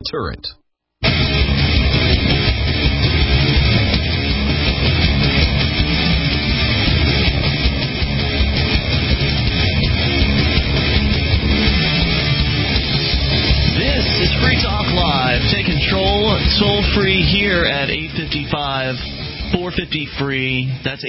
deterrent. This is Free Talk Live. Take control, toll free here at 855-450-FREE. That's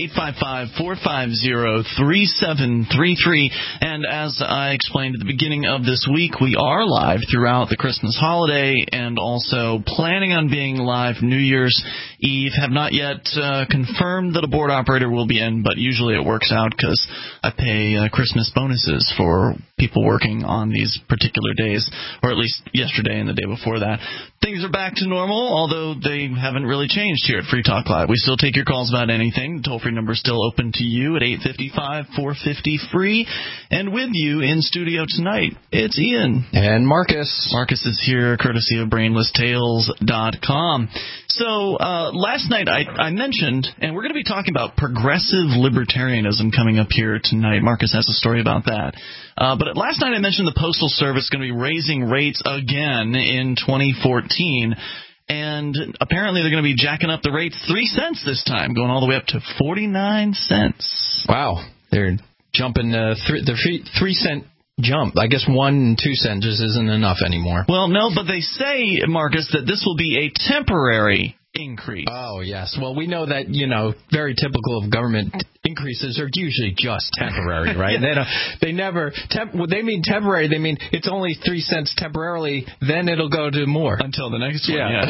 855-450-3733. And as I explained at the beginning of this week, we are live throughout the Christmas holiday and also planning on being live New Year's Eve. Have not yet confirmed that a board operator will be in, but usually it works out because I pay Christmas bonuses for people working on these particular days, or at least yesterday and the day before that. Things are back to normal, although they haven't really changed here at Free Talk Live. We still take your calls about anything. The toll-free number is still open to you at 855-450-FREE. And with you in studio tonight, it's Ian. And Marcus. Marcus is here, courtesy of BrainlessTales.com. So last night I mentioned, and we're going to be talking about progressive libertarianism coming up here tonight. Marcus has a story about that. But last night I mentioned the Postal Service is going to be raising rates again in 2014. And apparently they're going to be jacking up the rates 3 cents this time, going all the way up to 49 cents. Wow. They're jumping the 3 cent jump. I guess 1 and 2 cents just isn't enough anymore. Well, no, but they say, Marcus, that this will be a temporary increase. Oh, yes. Well, we know that, very typical of government increases are usually just temporary, right? Yeah. They never, when they mean temporary, they mean it's only 3 cents temporarily, then it'll go to more. Until the next one, yeah.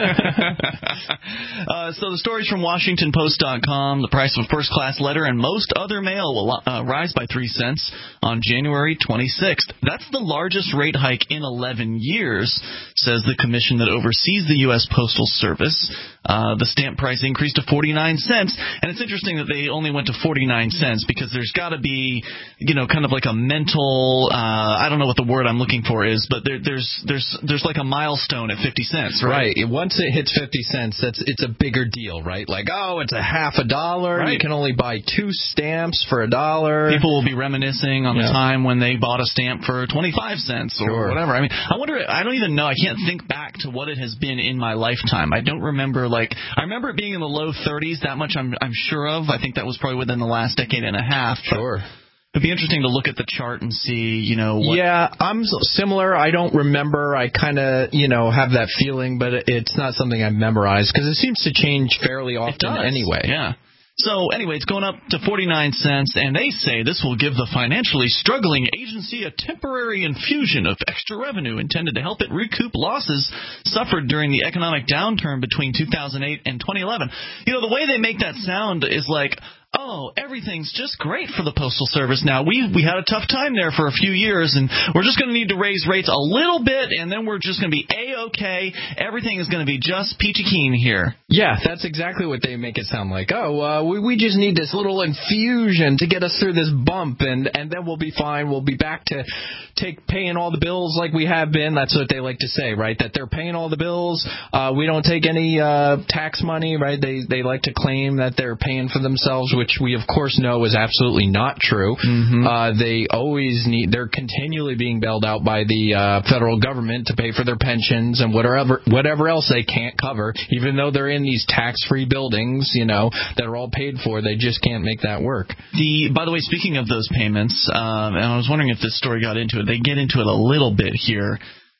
So the story's from WashingtonPost.com. The price of a first-class letter and most other mail will rise by 3 cents on January 26th. That's the largest rate hike in 11 years, says the commission that oversees the U.S. Postal Service. The stamp price increased to 49 cents, and it's interesting that they only went to 49 cents because there's got to be, kind of like a mental, I don't know what the word I'm looking for is, but there's like a milestone at 50 cents, right? Right. Once it hits 50 cents, it's a bigger deal, right? Like, it's a half a dollar. Right. You can only buy 2 stamps for $1. People will be reminiscing on the time when they bought a stamp for 25 cents or whatever. I mean, I wonder, I don't even know. I can't think back to what it has been in my lifetime. I don't remember, I remember it being in the low 30s. That much I'm sure of. I think that was probably within the last decade and a half. Sure. It'd be interesting to look at the chart and see, what... Yeah, I'm similar. I don't remember. I kind of, have that feeling, but it's not something I've memorized because it seems to change fairly often anyway. Yeah. So, anyway, it's going up to 49 cents, and they say this will give the financially struggling agency a temporary infusion of extra revenue intended to help it recoup losses suffered during the economic downturn between 2008 and 2011. The way they make that sound is like, everything's just great for the Postal Service now. We had a tough time there for a few years, and we're just going to need to raise rates a little bit, and then we're just going to be A-OK. Everything is going to be just peachy keen here. Yeah, that's exactly what they make it sound like. We just need this little infusion to get us through this bump, and then we'll be fine. We'll be back to paying all the bills like we have been. That's what they like to say, right? That they're paying all the bills. We don't take any tax money, right? They like to claim that they're paying for themselves, which we of course know is absolutely not true. Mm-hmm. They're continually being bailed out by the federal government to pay for their pensions and whatever else they can't cover, even though they're in these tax-free buildings, that are all paid for. They just can't make that work. By the way, speaking of those payments, and I was wondering if this story got into it. They get into it a little bit here.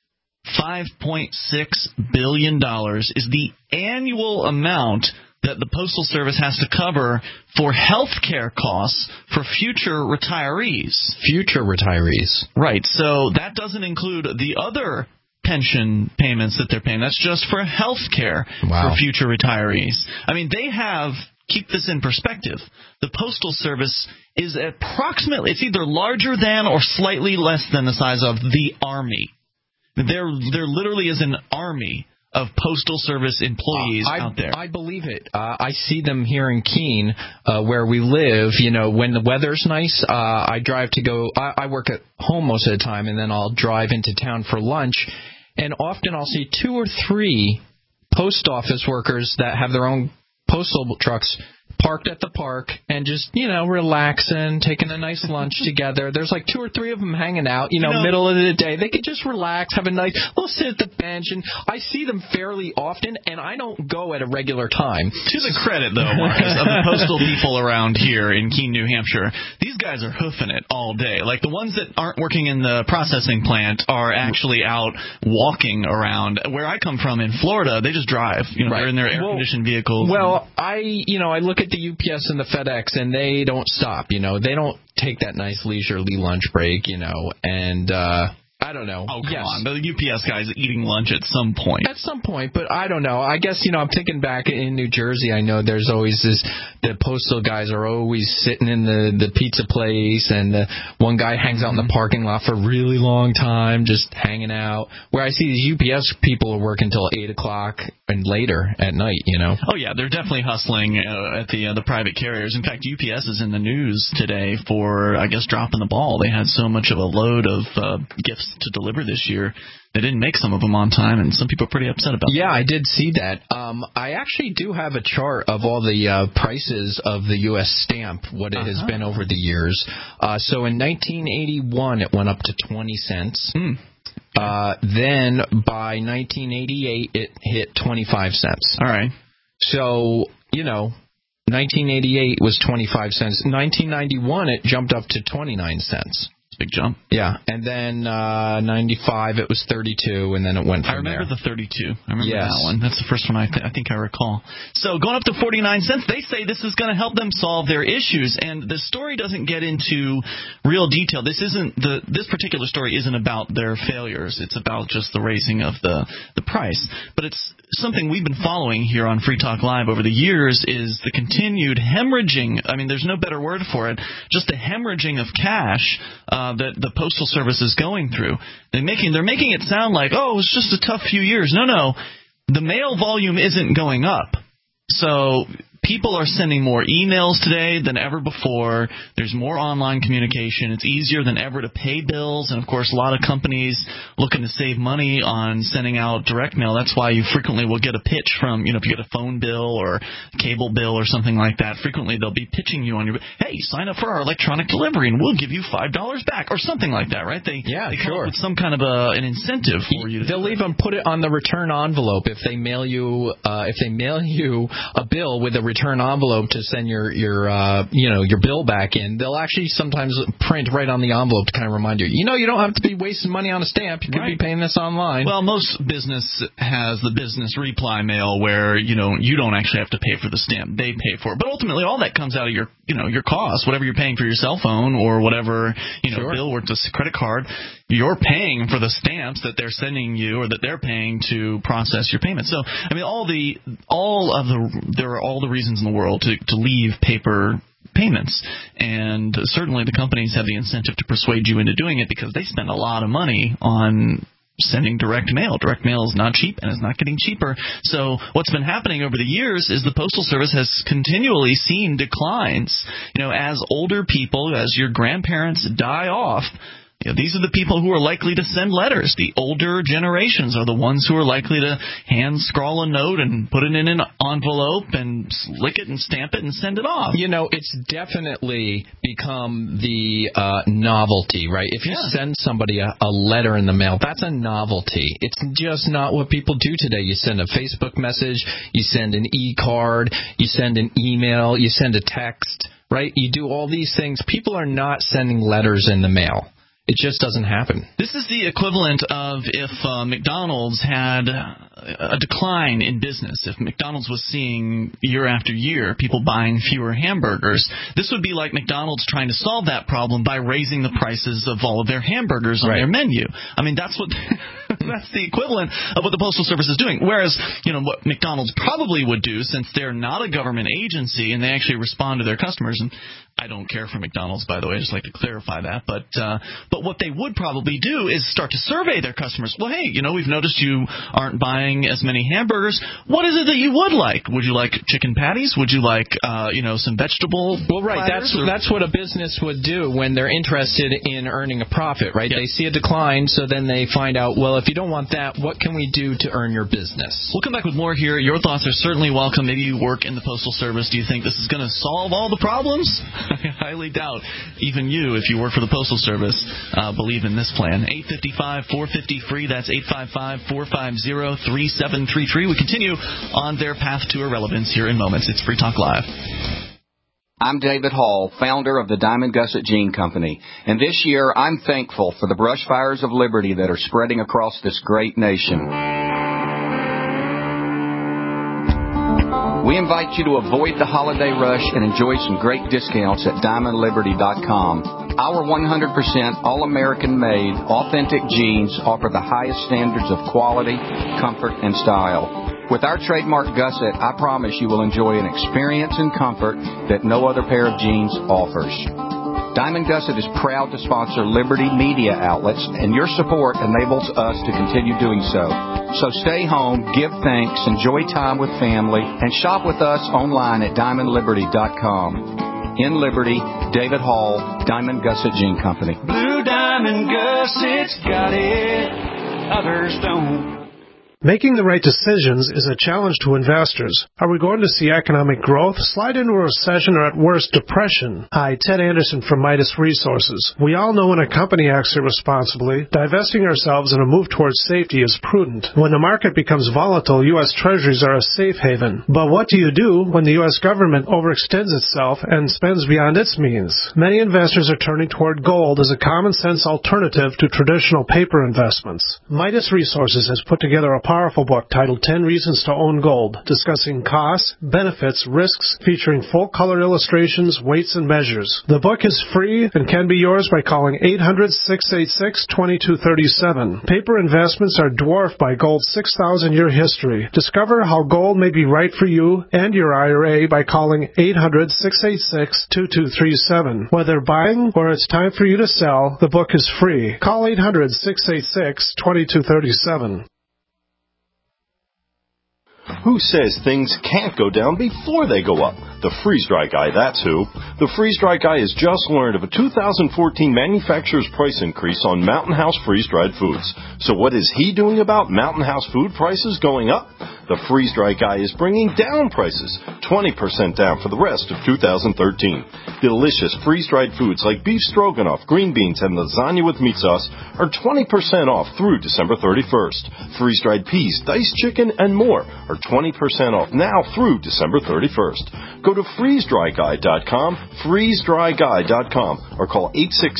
$5.6 billion is the annual amount that the Postal Service has to cover for health care costs for future retirees. Future retirees. Right. So that doesn't include the other pension payments that they're paying. That's just for health care for future retirees. I mean, they have... Keep this in perspective. The Postal Service is approximately, it's either larger than or slightly less than the size of the Army. There literally is an army of Postal Service employees out there. I believe it. I see them here in Keene, where we live. When the weather's nice, I drive to go. I work at home most of the time, and then I'll drive into town for lunch. And often I'll see 2 or 3 post office workers that have their own postal trucks parked at the park and just, relaxing, taking a nice lunch together. There's like 2 or 3 of them hanging out, middle of the day. They could just relax, have a nice, they'll sit at the bench, and I see them fairly often, and I don't go at a regular time. To the credit, though, Marcus, of the postal people around here in Keene, New Hampshire, these guys are hoofing it all day. Like, the ones that aren't working in the processing plant are actually out walking around. Where I come from in Florida, they just drive. They're in their air-conditioned vehicles. Well, I look at the UPS and the FedEx, and they don't stop. They don't take that nice leisurely lunch break, and I don't know. Oh, come on. The UPS guys are eating lunch at some point. At some point, but I don't know. I guess, I'm thinking back in New Jersey, I know there's always the postal guys are always sitting in the pizza place, and one guy hangs out in the parking lot for a really long time, just hanging out. Where I see these UPS people are working until 8 o'clock and later at night, Oh, yeah, they're definitely hustling at the private carriers. In fact, UPS is in the news today for, I guess, dropping the ball. They had so much of a load of gifts to deliver this year. They didn't make some of them on time, and some people are pretty upset about that. Yeah, I did see that. I actually do have a chart of all the prices of the U.S. stamp, what it has been over the years. So in 1981, it went up to 20 cents. Then by 1988, it hit 25 cents. All right. So, 1988 was 25 cents. 1991, it jumped up to 29 cents. Big jump. Yeah, and then 95 it was 32, and then it went from there. I remember the 32. I remember that one. That's the first one I think I recall. So going up to 49 cents, they say this is going to help them solve their issues, and the story doesn't get into real detail. This particular story isn't about their failures. It's about just the raising of the price. But it's something we've been following here on Free Talk Live over the years is the continued hemorrhaging. I mean, there's no better word for it. Just the hemorrhaging of cash that the Postal Service is going through. They're making it sound like, oh, it's just a tough few years. No. The mail volume isn't going up. So people are sending more emails today than ever before. There's more online communication. It's easier than ever to pay bills. And, of course, a lot of companies looking to save money on sending out direct mail. That's why you frequently will get a pitch from, if you get a phone bill or cable bill or something like that, frequently they'll be pitching you on your, hey, sign up for our electronic delivery and we'll give you $5 back or something like that, right? They come up with some kind of an incentive for you. They'll even put it on the return envelope if they mail you a bill with a return envelope to send your bill back in. They'll actually sometimes print right on the envelope to kind of remind you. You don't have to be wasting money on a stamp. You could be paying this online. Well, most business has the business reply mail where you don't actually have to pay for the stamp. They pay for it. But ultimately, all that comes out of your cost, whatever you're paying for your cell phone or whatever bill or just credit card. You're paying for the stamps that they're sending you or that they're paying to process your payment. So, I mean, there are all the reasons in the world to leave paper payments. And certainly the companies have the incentive to persuade you into doing it because they spend a lot of money on sending direct mail. Direct mail is not cheap and it's not getting cheaper. So what's been happening over the years is the Postal Service has continually seen declines. As older people, as your grandparents die off, these are the people who are likely to send letters. The older generations are the ones who are likely to hand scrawl a note and put it in an envelope and lick it and stamp it and send it off. It's definitely become the novelty, right? If you send somebody a letter in the mail, that's a novelty. It's just not what people do today. You send a Facebook message, you send an e-card, you send an email, you send a text, right? You do all these things. People are not sending letters in the mail. It just doesn't happen. This is the equivalent of if McDonald's had a decline in business. If McDonald's was seeing year after year people buying fewer hamburgers, this would be like McDonald's trying to solve that problem by raising the prices of all of their hamburgers on their menu. I mean, that's the equivalent of what the Postal Service is doing. Whereas, what McDonald's probably would do, since they're not a government agency and they actually respond to their customers, and I don't care for McDonald's, by the way, I just like to clarify that, but what they would probably do is start to survey their customers. Well, hey, we've noticed you aren't buying bring as many hamburgers. What is it that you would like? Would you like chicken patties? Would you like, some vegetable? Well, right. That's what a business would do when they're interested in earning a profit, right? Yep. They see a decline, so then they find out, well, if you don't want that, what can we do to earn your business? We'll come back with more here. Your thoughts are certainly welcome. Maybe you work in the Postal Service. Do you think this is going to solve all the problems? I highly doubt even you, if you work for the Postal Service, believe in this plan. 855-450-FREE. That's 855-450-3733. We continue on their path to irrelevance here in moments. It's Free Talk Live. I'm David Hall, founder of the Diamond Gusset Jean Company, and this year I'm thankful for the brush fires of liberty that are spreading across this great nation. We invite you to avoid the holiday rush and enjoy some great discounts at DiamondLiberty.com. Our 100% all-American made, authentic jeans offer the highest standards of quality, comfort, and style. With our trademark gusset, I promise you will enjoy an experience and comfort that no other pair of jeans offers. Diamond Gusset is proud to sponsor Liberty media outlets, and your support enables us to continue doing so. So stay home, give thanks, enjoy time with family, and shop with us online at DiamondLiberty.com. In Liberty, David Hall, Diamond Gusset Jean Company. Blue Diamond Gusset's got it, others don't. Making the right decisions is a challenge to investors. Are we going to see economic growth, slide into a recession, or at worst, depression? Hi, Ted Anderson from Midas Resources. We all know when a company acts irresponsibly, divesting ourselves in a move towards safety is prudent. When the market becomes volatile, U.S. Treasuries are a safe haven. But what do you do when the U.S. government overextends itself and spends beyond its means? Many investors are turning toward gold as a common-sense alternative to traditional paper investments. Midas Resources has put together a powerful book titled 10 Reasons to Own Gold, discussing costs, benefits, risks, featuring full-color illustrations, weights, and measures. The book is free and can be yours by calling 800-686-2237. Paper investments are dwarfed by gold's 6,000-year history. Discover how gold may be right for you and your IRA by calling 800-686-2237. Whether buying or it's time for you to sell, the book is free. Call 800-686-2237. Who says things can't go down before they go up? The freeze-dry guy, that's who. The freeze-dry guy has just learned of a 2014 manufacturer's price increase on Mountain House freeze-dried foods. So what is he doing about Mountain House food prices going up? The freeze-dry guy is bringing down prices, 20% down for the rest of 2013. Delicious freeze-dried foods like beef stroganoff, green beans, and lasagna with meat sauce are 20% off through December 31st. Freeze-dried peas, diced chicken, and more are 20% off now through December 31st. Go to freezedryguy.com, freezedryguy.com, or call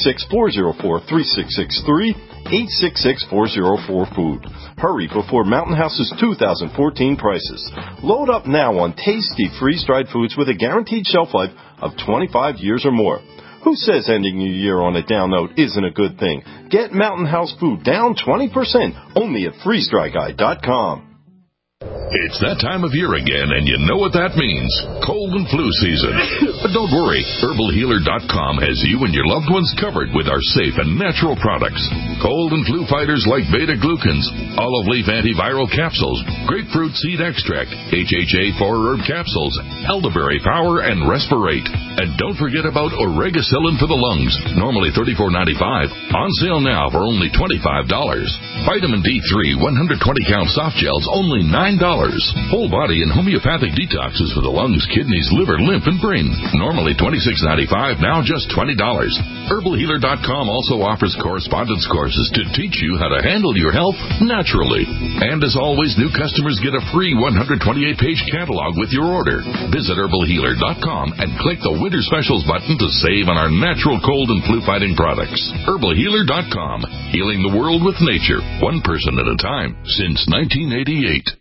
866-404-3663, 866-404-FOOD. Hurry before Mountain House's 2014 prices. Load up now on tasty freeze-dried foods with a guaranteed shelf life of 25 years or more. Who says ending your year on a down note isn't a good thing? Get Mountain House food down 20% only at freezedryguy.com. It's that time of year again, and you know what that means. Cold and flu season. But don't worry. HerbalHealer.com has you and your loved ones covered with our safe and natural products. Cold and flu fighters like beta-glucans, olive leaf antiviral capsules, grapefruit seed extract, HHA 4-herb capsules, elderberry power, and respirate. And don't forget about Oregacillin for the lungs, normally $34.95. On sale now for only $25. Vitamin D3 120-count soft gels, only $9. Whole body and homeopathic detoxes for the lungs, kidneys, liver, lymph, and brain. Normally $26.95, now just $20. HerbalHealer.com also offers correspondence courses to teach you how to handle your health naturally. And as always, new customers get a free 128-page catalog with your order. Visit HerbalHealer.com and click the Winter Specials button to save on our natural cold and flu-fighting products. HerbalHealer.com, healing the world with nature, one person at a time, since 1988.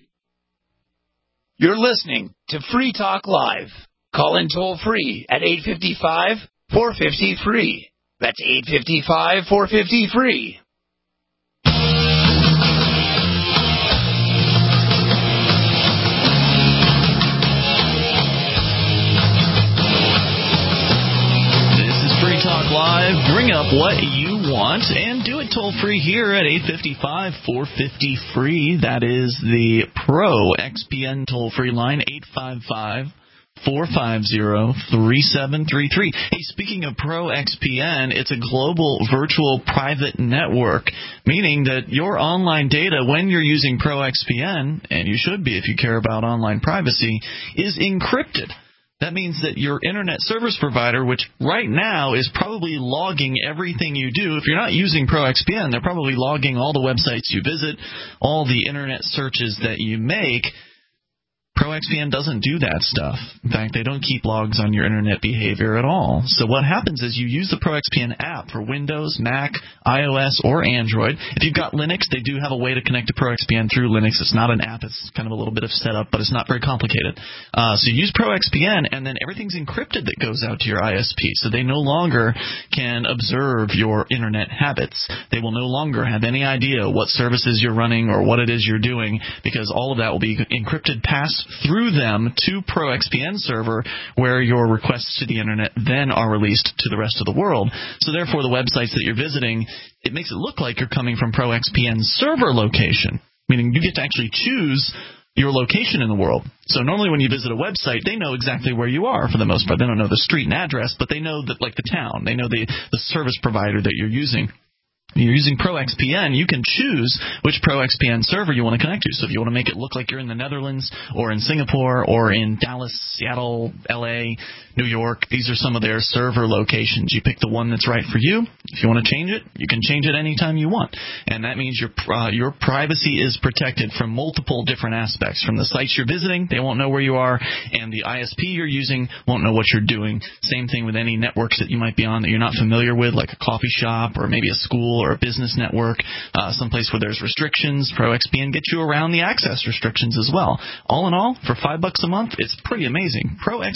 You're listening to Free Talk Live. Call in toll-free at 855-450-FREE. That's 855-450-FREE. This is Free Talk Live. Bring up what you want. want, and do it toll-free here at 855-450-FREE. That is the Pro XPN toll-free line, 855-450-3733. Hey, speaking of Pro XPN, it's a global virtual private network, meaning that your online data, when you're using Pro XPN, and you should be if you care about online privacy, is encrypted. That means that your internet service provider, which right now is probably logging everything you do, if you're not using Pro XPN, they're probably logging all the websites you visit, all the internet searches that you make. Pro XPN doesn't do that stuff. In fact, they don't keep logs on your internet behavior at all. So what happens is you use the Pro XPN app for Windows, Mac, iOS, or Android. If you've got Linux, they do have a way to connect to Pro XPN through Linux. It's not an app. It's kind of a little bit of setup, but it's not very complicated. So you use Pro XPN, and then everything's encrypted that goes out to your ISP. So they no longer can observe your internet habits. They will no longer have any idea what services you're running or what it is you're doing, because all of that will be encrypted past through them to Pro XPN server, where your requests to the internet then are released to the rest of the world. So therefore, the websites that you're visiting, it makes it look like you're coming from Pro XPN server location, meaning you get to actually choose your location in the world. So normally when you visit a website, they know exactly where you are for the most part. They don't know the street and address, but they know that, like, the town. They know the service provider that you're using. You're using Pro XPN, you can choose which Pro XPN server you want to connect to. So if you want to make it look like you're in the Netherlands or in Singapore or in Dallas, Seattle, LA, New York, these are some of their server locations. You pick the one that's right for you. If you want to change it, you can change it anytime you want. And that means your privacy is protected from multiple different aspects. From the sites you're visiting, they won't know where you are, and the ISP you're using won't know what you're doing. Same thing with any networks that you might be on that you're not familiar with, like a coffee shop or maybe a school or a business network, someplace where there's restrictions. Pro XPN gets you around the access restrictions as well. All in all, for $5 a month, it's pretty amazing.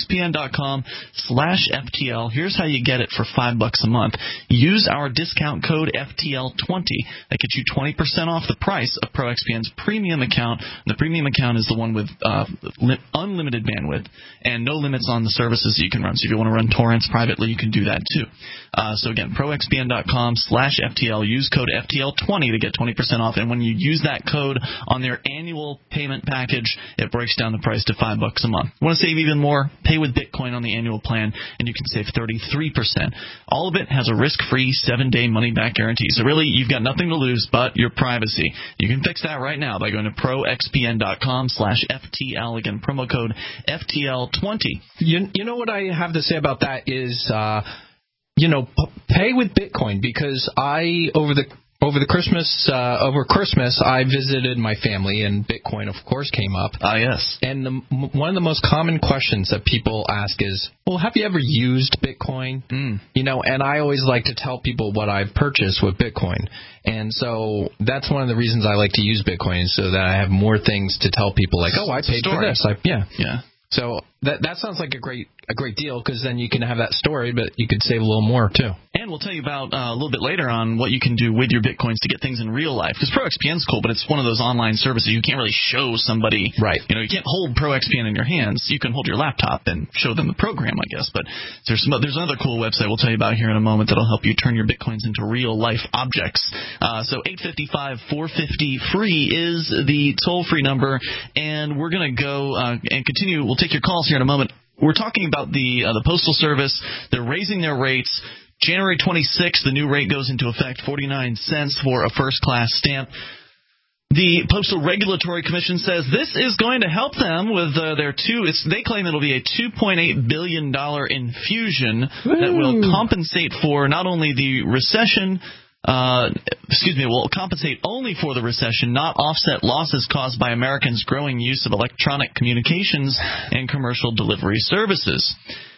ProXPN.com/FTL. Here's how you get it for $5 a month. Use our discount code FTL20. That gets you 20% off the price of Pro XPN's premium account. The premium account is the one with unlimited bandwidth and no limits on the services that you can run. So if you want to run torrents privately, you can do that too. So again, ProXPN.com/FTL. Use code FTL20 to get 20% off. And when you use that code on their annual payment package, it breaks down the price to $5 a month. You want to save even more? Pay with Bitcoin on the annual plan, and you can save 33%. All of it has a risk-free 7-day money-back guarantee. So really, you've got nothing to lose but your privacy. You can fix that right now by going to ProXPN.com/FTL. Again, promo code FTL20. You know what I have to say about that is, pay with Bitcoin, because over Christmas, I visited my family, and Bitcoin, of course, came up. Yes. And one of the most common questions that people ask is, well, have you ever used Bitcoin? And I always like to tell people what I've purchased with Bitcoin. And so that's one of the reasons I like to use Bitcoin, so that I have more things to tell people, like, oh, I paid for this. Yeah. So that sounds like a great deal, because then you can have that story, but you could save a little more too. And we'll tell you about a little bit later on what you can do with your Bitcoins to get things in real life. Because Pro XPN's cool, but it's one of those online services you can't really show somebody. Right. You can't hold Pro XPN in your hands. You can hold your laptop and show them the program, I guess. But there's another cool website we'll tell you about here in a moment that'll help you turn your Bitcoins into real life objects. So 855-450-FREE is the toll-free number, and we're going to go and continue. We'll take your calls here in a moment. We're talking about the Postal Service. They're raising their rates. January 26th, the new rate goes into effect, 49 cents for a first-class stamp. The Postal Regulatory Commission says this is going to help them with they claim it'll be a $2.8 billion infusion that will compensate for not only the recession, will compensate only for the recession, not offset losses caused by Americans' growing use of electronic communications and commercial delivery services.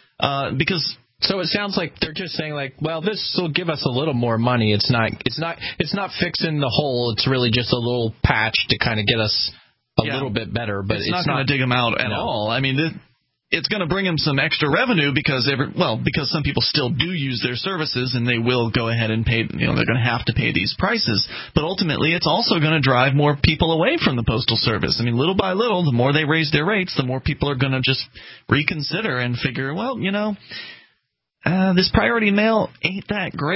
So it sounds like they're just saying, like, well, this will give us a little more money. It's not fixing the hole. It's really just a little patch to kind of get us a little bit better. But it's not going to dig them out at all. I mean, it's going to bring them some extra revenue because some people still do use their services, and they will go ahead and pay. They're going to have to pay these prices. But ultimately, it's also going to drive more people away from the Postal Service. I mean, little by little, the more they raise their rates, the more people are going to just reconsider and figure, well, this priority mail ain't that great.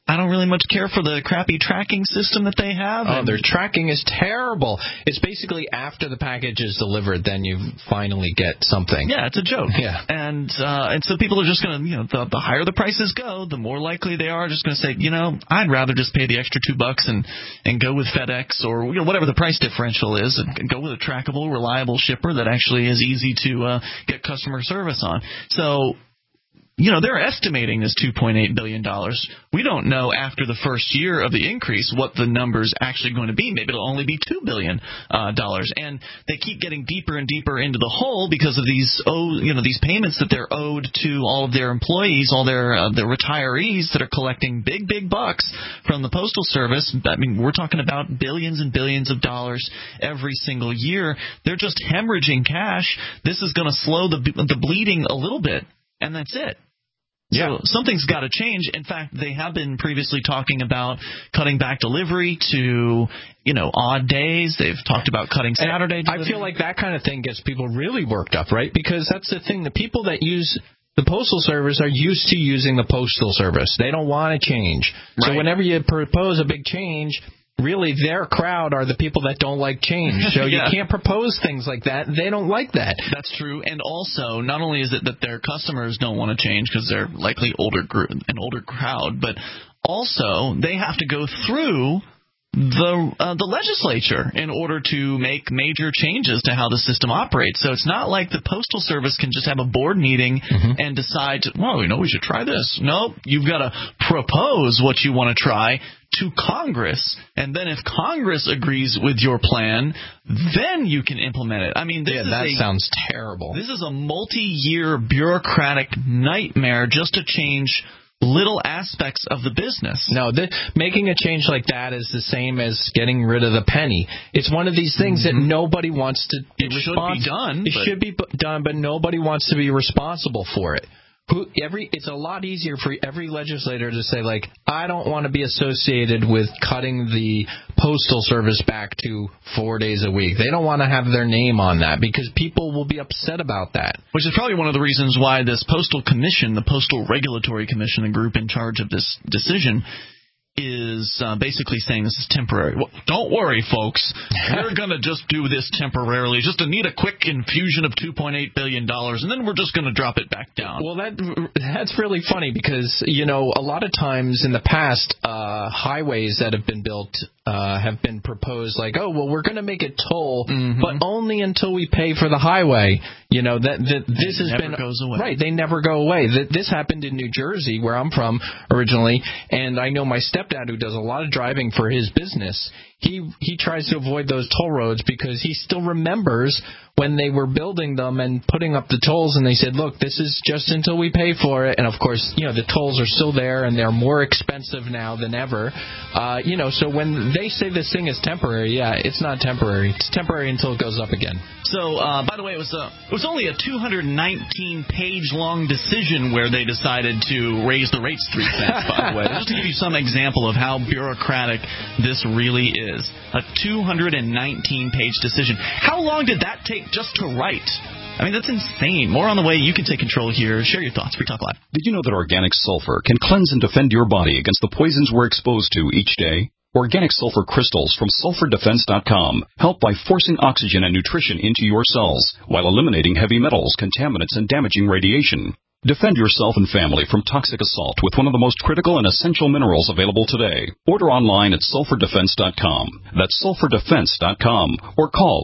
I don't really much care for the crappy tracking system that they have. Oh, their tracking is terrible. It's basically after the package is delivered, then you finally get something. Yeah, it's a joke. Yeah. And so people are just going to, the higher the prices go, the more likely they are just going to say, I'd rather just pay the extra $2 and go with FedEx or whatever the price differential is, and go with a trackable, reliable shipper that actually is easy to get customer service on. So, they're estimating this $2.8 billion. We don't know after the first year of the increase what the number's actually going to be. Maybe it'll only be $2 billion. And they keep getting deeper and deeper into the hole because of these payments that they're owed to all of their employees, all their retirees that are collecting big bucks from the Postal Service. I mean, we're talking about billions and billions of dollars every single year. They're just hemorrhaging cash. This is going to slow the bleeding a little bit, and that's it. Yeah. So something's got to change. In fact, they have been previously talking about cutting back delivery to, odd days. They've talked about cutting Saturday delivery. I feel like that kind of thing gets people really worked up, right? Because that's the thing. The people that use the Postal Service are used to using the Postal Service. They don't want to change. Right. So whenever you propose a big change, really their crowd are the people that don't like change. So you can't propose things like that. They don't like that. That's true. And also, not only is it that their customers don't want to change because they're likely an older crowd, but also they have to go through the legislature in order to make major changes to how the system operates. So it's not like the Postal Service can just have a board meeting and decide, we should try this. Nope, you've got to propose what you want to try to Congress, and then if Congress agrees with your plan, then you can implement it. I mean, that sounds terrible. This is a multi-year bureaucratic nightmare just to change little aspects of the business. No, making a change like that is the same as getting rid of the penny. It's one of these things that nobody wants to be responsible. It should be done, but nobody wants to be responsible for it. It's a lot easier for every legislator to say, like, I don't want to be associated with cutting the Postal Service back to 4 days a week. They don't want to have their name on that because people will be upset about that. Which is probably one of the reasons why this Postal Commission, the Postal Regulatory Commission, the group in charge of this decision, is basically saying this is temporary. Well, don't worry, folks. We're going to just do this temporarily, just to need a quick infusion of $2.8 billion, and then we're just going to drop it back down. Well, that's really funny because, a lot of times in the past, highways that have been built have been proposed like, we're going to make it toll, but only until we pay for the highway. This has been goes away. Right. They never go away. This happened in New Jersey, where I'm from originally, and I know my stepdad, who does a lot of driving for his business. He tries to avoid those toll roads because he still remembers when they were building them and putting up the tolls, and they said, look, this is just until we pay for it. And, of course, the tolls are still there, and they're more expensive now than ever. So when they say this thing is temporary, it's not temporary. It's temporary until it goes up again. So, by the way, it was only a 219-page long decision where they decided to raise the rates 3 cents, by the way. Just to give you some example of how bureaucratic this really is. A 219-page decision. How long did that take just to write? I mean, that's insane. More on the way. You can take control here. Share your thoughts. Free Talk Live. Did you know that organic sulfur can cleanse and defend your body against the poisons we're exposed to each day? Organic sulfur crystals from SulfurDefense.com help by forcing oxygen and nutrition into your cells while eliminating heavy metals, contaminants, and damaging radiation. Defend yourself and family from toxic assault with one of the most critical and essential minerals available today. Order online at SulfurDefense.com. That's SulfurDefense.com or call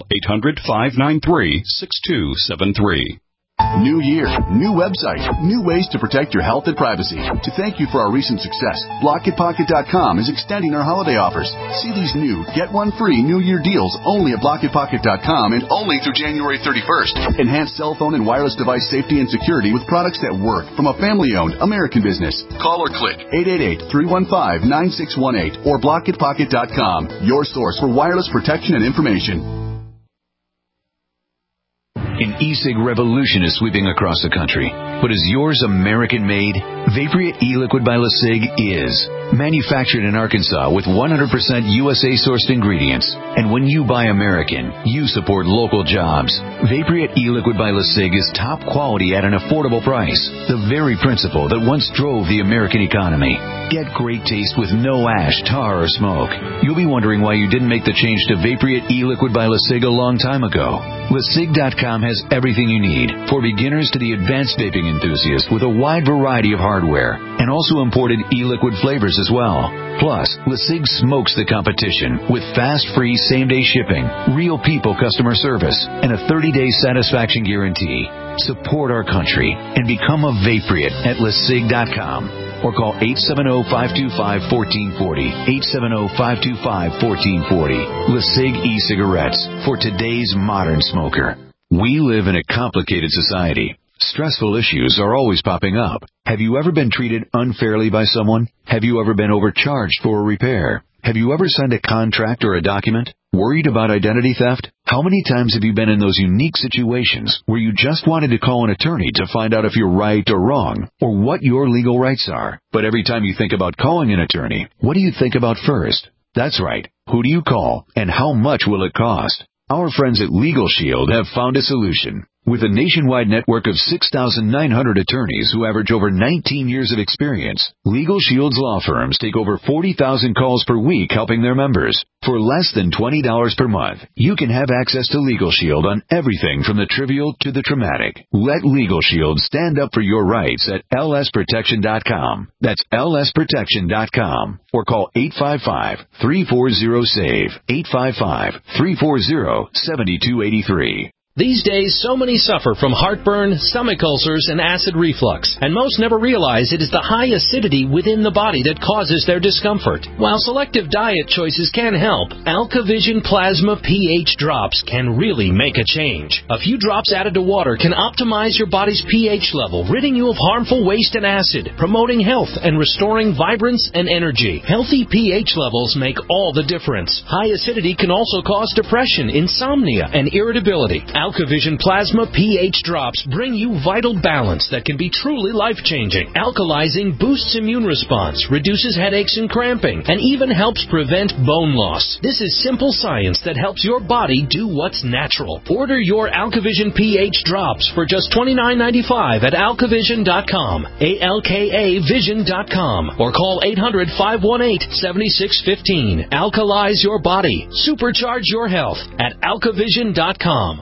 800-593-6273. New year, new website, new ways to protect your health and privacy. To thank you for our recent success, BlockItPocket.com is extending our holiday offers. See these new Get One Free New Year deals only at BlockItPocket.com and only through January 31st. Enhance cell phone and wireless device safety and security with products that work from a family-owned American business. Call or click 888-315-9618 or BlockItPocket.com, your source for wireless protection and information. An e-cig revolution is sweeping across the country. But is yours American-made? Vaporeate e-liquid by LeSig is. Manufactured in Arkansas with 100% USA-sourced ingredients. And when you buy American, you support local jobs. Vaporeate e-liquid by LeSig is top quality at an affordable price. The very principle that once drove the American economy. Get great taste with no ash, tar, or smoke. You'll be wondering why you didn't make the change to Vaporeate e-liquid by LeSig a long time ago. LeSig.com has everything you need, for beginners to the advanced vaping enthusiast, with a wide variety of hardware, and also imported e-liquid flavors as well. Plus, LeSig smokes the competition with fast, free, same-day shipping, real people customer service, and a 30-day satisfaction guarantee. Support our country and become a Vaporeate at LeSig.com. Or call 870-525-1440, 870-525-1440. LeSig e-cigarettes for today's modern smoker. We live in a complicated society. Stressful issues are always popping up. Have you ever been treated unfairly by someone? Have you ever been overcharged for a repair? Have you ever signed a contract or a document? Worried about identity theft? How many times have you been in those unique situations where you just wanted to call an attorney to find out if you're right or wrong, or what your legal rights are? But every time you think about calling an attorney, what do you think about first? That's right. Who do you call, and how much will it cost? Our friends at Legal Shield have found a solution. With a nationwide network of 6,900 attorneys who average over 19 years of experience, Legal Shield's law firms take over 40,000 calls per week helping their members. For less than $20 per month, you can have access to Legal Shield on everything from the trivial to the traumatic. Let Legal Shield stand up for your rights at lsprotection.com. That's lsprotection.com. Or call 855-340-SAVE, 855-340-7283. These days, so many suffer from heartburn, stomach ulcers, and acid reflux, and most never realize it is the high acidity within the body that causes their discomfort. While selective diet choices can help, AlkaVision Plasma pH drops can really make a change. A few drops added to water can optimize your body's pH level, ridding you of harmful waste and acid, promoting health and restoring vibrance and energy. Healthy pH levels make all the difference. High acidity can also cause depression, insomnia, and irritability. AlkaVision Plasma pH drops bring you vital balance that can be truly life-changing. Alkalizing boosts immune response, reduces headaches and cramping, and even helps prevent bone loss. This is simple science that helps your body do what's natural. Order your AlkaVision pH drops for just $29.95 at alkavision.com, ALKAvision.com, or call 800-518-7615. Alkalize your body. Supercharge your health at alkavision.com.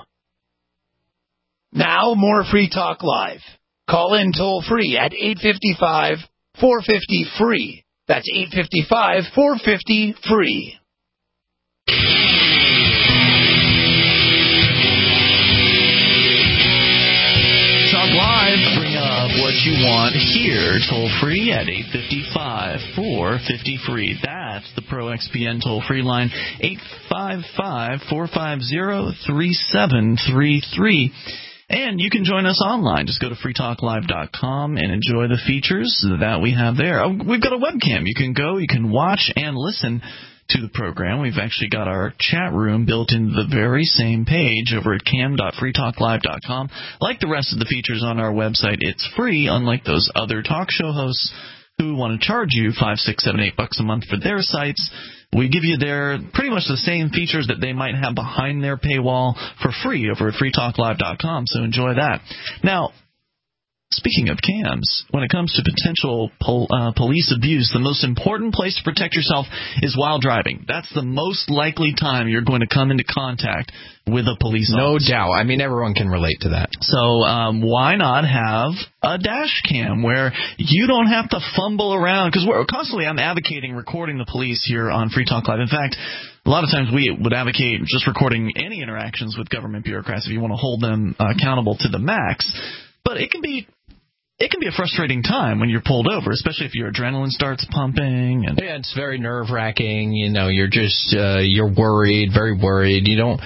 Now, more Free Talk Live. Call in toll-free at 855-450-FREE. That's 855-450-FREE. Talk Live. Bring up what you want here. Toll-free at 855-450-FREE. That's the ProXPN toll-free line, 855-450-3733. And you can join us online. Just go to freetalklive.com and enjoy the features that we have there. We've got a webcam. You can go, you can watch and listen to the program. We've actually got our chat room built into the very same page over at cam.freetalklive.com. Like the rest of the features on our website, it's free, unlike those other talk show hosts who want to charge you $5, $6, $7, $8 a month for their sites. We give you their pretty much the same features that they might have behind their paywall for free over at freetalklive.com, so enjoy that. Now, speaking of cams, when it comes to potential police abuse, the most important place to protect yourself is while driving. That's the most likely time you're going to come into contact with a police officer. No doubt. I mean, everyone can relate to that. So why not have a dash cam where you don't have to fumble around? Because I'm advocating recording the police here on Free Talk Live. In fact, a lot of times we would advocate just recording any interactions with government bureaucrats if you want to hold them accountable to the max. But it can be a frustrating time when you're pulled over, especially if your adrenaline starts pumping. And yeah, it's very nerve-wracking. You know, you're just you're worried, very worried. You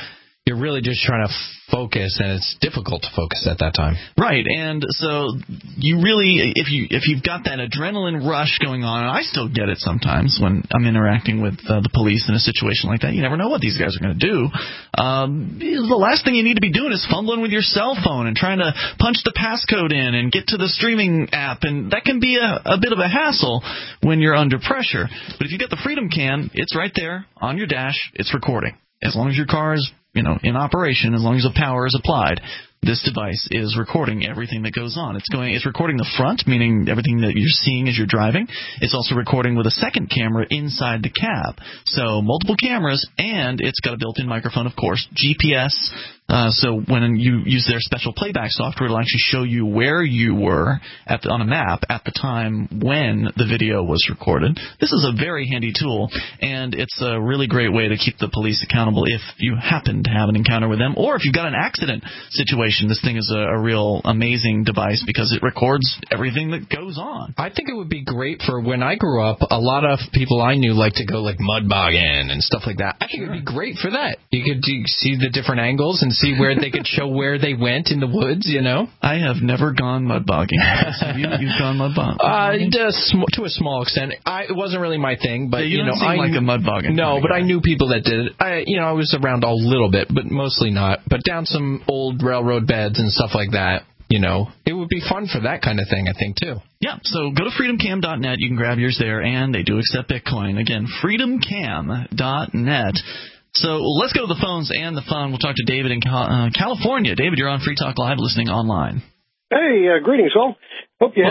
you're really just trying to focus, and it's difficult to focus at that time. Right, and so you really, if you've got that adrenaline rush going on, and I still get it sometimes when I'm interacting with the police in a situation like that. You never know what these guys are going to do. The last thing you need to be doing is fumbling with your cell phone and trying to punch the passcode in and get to the streaming app, and that can be a bit of a hassle when you're under pressure. But if you get the Freedom Cam, it's right there on your dash. It's recording. As long as your car is, in operation, as long as the power is applied, this device is recording everything that goes on. It's recording the front, meaning everything that you're seeing as you're driving. It's also recording with a second camera inside the cab. So multiple cameras, and it's got a built-in microphone, of course, GPS. So when you use their special playback software, it'll actually show you where you were on a map at the time when the video was recorded. This is a very handy tool, and it's a really great way to keep the police accountable if you happen to have an encounter with them, or if you've got an accident situation. This thing is a real amazing device because it records everything that goes on. I think it would be great for when I grew up. A lot of people I knew like to go like mud bogging and stuff like that. I think it would be great for that. You could see the different angles and see where they could show where they went in the woods, I have never gone mud bogging. You've gone mud bogging? To a small extent. It wasn't really my thing, but you don't seem like a mud bogging. No, but I knew people that did it. I was around a little bit, but mostly not. But down some old railroad beds and stuff like that. It would be fun for that kind of thing, I think, too. Yeah, so go to freedomcam.net. You can grab yours there, and they do accept Bitcoin. Again, freedomcam.net. So let's go to the phones and the fun. We'll talk to David in California. David, you're on Free Talk Live, listening online. Hey, greetings, all. Hope you had